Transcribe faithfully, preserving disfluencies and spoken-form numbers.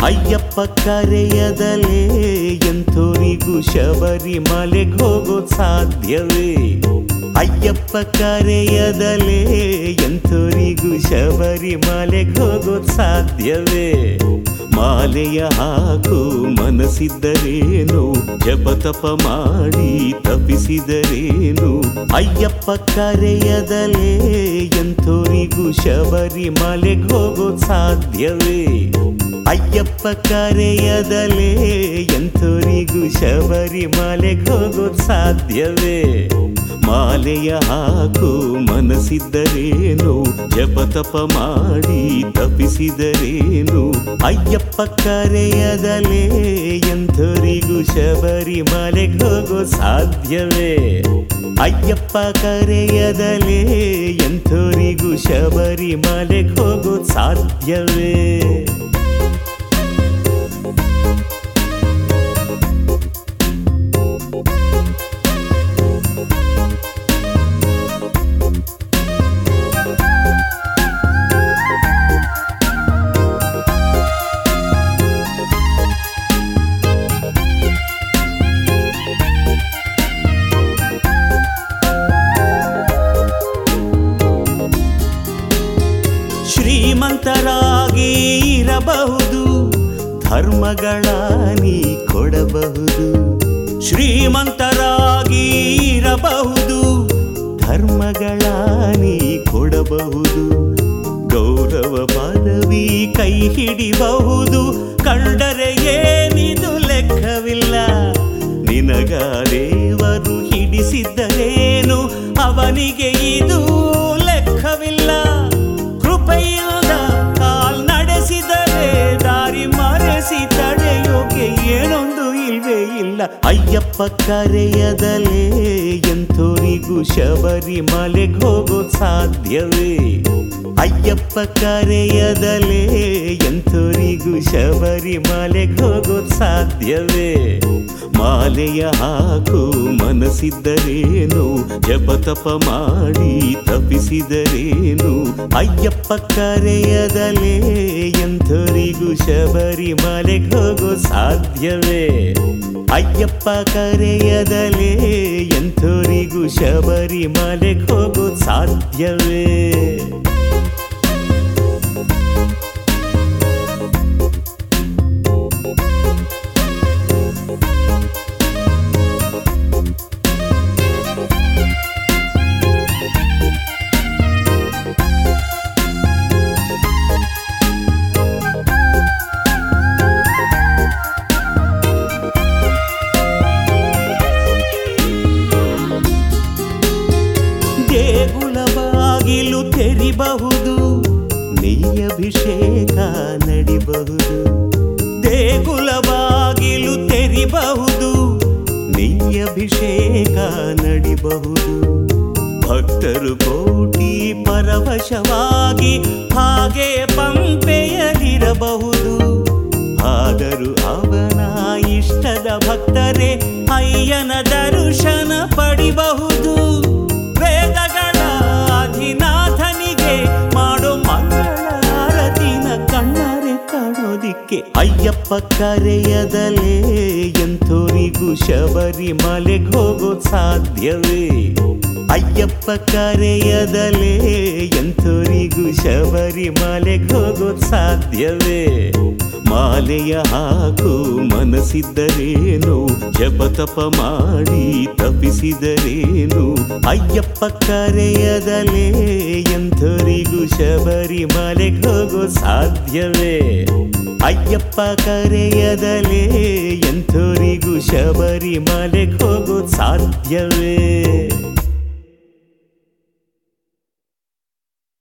ಅಯ್ಯಪ್ಪ ಕರೆಯದಲೇ ಎಂಥೋರಿಗೂ ಶಬರಿಮಲೆಗೆ ಹೋಗೋದು ಸಾಧ್ಯವೇ? ಅಯ್ಯಪ್ಪ ಕರೆಯದಲೇ ಎಂಥೋರಿಗೂ ಶಬರಿಮಲೆಗೆ ಹೋಗೋದು ಸಾಧ್ಯವೇ? ಮಾಲೆಯ ಹಾಕು ಮನಸ್ಸಿದ್ದರೇನು, ಜಪತಪ ಮಾಡಿ ತಪಿಸಿದರೇನು? ಅಯ್ಯಪ್ಪ ಕರೆಯದಲೇ ಎಂಥೋರಿಗೂ ಶಬರಿಮಲೆಗೆ ಹೋಗೋದು ಸಾಧ್ಯವೇ? ಅಯ್ಯಪ್ಪ ಕರೆಯದಲೇ ಎಂಥೋರಿಗೂ ಶಬರಿಮಲೆಗೆ ಹೋಗೋದು ಸಾಧ್ಯವೇ? ಮಾಲೆಯ ಹಾಕು ಮನಸ್ಸಿದ್ದರೇನು, ಜಪತಪ ಮಾಡಿ ತಪಿಸಿದರೇನು? ಅಯ್ಯಪ್ಪ ಕರೆಯದಲೇ ಎಂಥೋರಿಗೂ ಶಬರಿಮಲೆಗೆ ಹೋಗೋದು ಸಾಧ್ಯವೇ? ಅಯ್ಯಪ್ಪ ಕರೆಯದಲೇ ಎಂಥೋರಿಗೂ ಶಬರಿಮಲೆಗೆ ಹೋಗೋದು ಸಾಧ್ಯವೇ? ಶ್ರೀಮಂತರಾಗಿ ಇರಬಹುದು, ಧರ್ಮಗಳ ನೀ ಕೊಡಬಹುದು. ಶ್ರೀಮಂತರಾಗಿ ಇರಬಹುದು, ಧರ್ಮಗಳ ನೀ ಕೊಡಬಹುದು. ಗೌರವ ಪದವಿ ಕೈ ಹಿಡಿಬಹುದು, ಕಂಡರೆ ಏನಿದು ಲೆಕ್ಕವಿಲ್ಲ. ನಿನಗ ದೇವರು ಹಿಡಿಸಿದ್ದರೇನು, ಅವನಿಗೆ ಇದು ಲೆಕ್ಕವಿಲ್ಲ. ಕೃಪೆಯಿಂದ ಕಾಲ್ ನಡೆಸಿದರೆ ದಾರಿ ಮರೆಸಿ ತಡೆಯೋಕೆ ಏನೊಂದು ಇಲ್ವೇ ಇಲ್ಲ. ಅಯ್ಯಪ್ಪ ಕರೆಯದಲೇ ಎಂಥೋರಿಗೂ ಶಬರಿಮಲೆಗೆ ಹೋಗೋದು ಸಾಧ್ಯವೇ? ಅಯ್ಯಪ್ಪ ಕರೆಯದಲೇ ಎಂಥೋರಿಗೂ ಶಬರಿಮಲೆಗೆ ಹೋಗೋದು ಸಾಧ್ಯವೇ? ಮಾಲೆಯ ಹಾಕು ಮನಸ್ಸಿದ್ದರೇನು, ಜಪತಪ ಮಾಡಿ ತಪಿಸಿದರೇನು? ಅಯ್ಯಪ್ಪ ಕರೆಯದಲೇ ಎಂಥೋರಿಗೂ ಶಬರಿಮಲೆಗೆ ಹೋಗೋದು ಸಾಧ್ಯವೇ? ಅಯ್ಯಪ್ಪ ಕರೆಯದಲೇ ಎಂಥೋರಿಗೂ ಶಬರಿಮಲೆಗೆ ಹೋಗೋದು ಸಾಧ್ಯವೇ? ದೇಗುಲ ಬಾಗಿಲು ತೆರಿಬಹುದು, ನೆಯ್ಯಭಿಷೇಕ ನಡಿಬಹುದು. ದೇಗುಲ ಬಾಗಿಲು ತೆರಿಬಹುದು, ನೆಯ್ಯಭಿಷೇಕ ನಡಿಬಹುದು. ಭಕ್ತರು ಕೋಟಿ ಪರವಶವಾಗಿ ಹಾಗೆ ಪಂಪೆಯಲ್ಲಿರಬಹುದು. ಆದರೂ ಅವನ ಇಷ್ಟದ ಭಕ್ತರೇ ಅಯ್ಯನ ದರ್ಶನ ಪಡಿಬಹುದು. ವೇದಗಳ ಅಧಿನಾಥನಿಗೆ ಮಾಡೋ ಮಂಗಳಾರತಿನ ಕಣ್ಣಾರೆ ಕಾಣೋದಿಕ್ಕೆ ಅಯ್ಯಪ್ಪ ಕರೆಯದಲೇ ಎಂಥೋರಿಗೂ ಶಬರಿಮಲೆಗೆ ಹೋಗೋದು ಸಾಧ್ಯವೇ? ಅಯ್ಯಪ್ಪ ಕರೆಯದಲೇ ಎಂಥೋರಿಗೂ ಶಬರಿಮಲೆಗೆ ಹೋಗೋದು ಸಾಧ್ಯವೇ? ಮಾಲೆಯ ಹಾಕು ಮನಸ್ಸಿದ್ದರೇನು, ಜಪತಪ ಮಾಡಿ ತಪಿಸಿದರೇನು? ಅಯ್ಯಪ್ಪ ಕರೆಯದಲೇ ಎಂಥೋರಿಗೂ ಶಬರಿಮಲೆಗೆ ಹೋಗೋದು ಸಾಧ್ಯವೇ? ಅಯ್ಯಪ್ಪ ಕರೆಯದಲೇ ಎಂಥೋರಿಗೂ ಶಬರಿಮಲೆಗೆ ಹೋಗೋದು ಸಾಧ್ಯವೇ?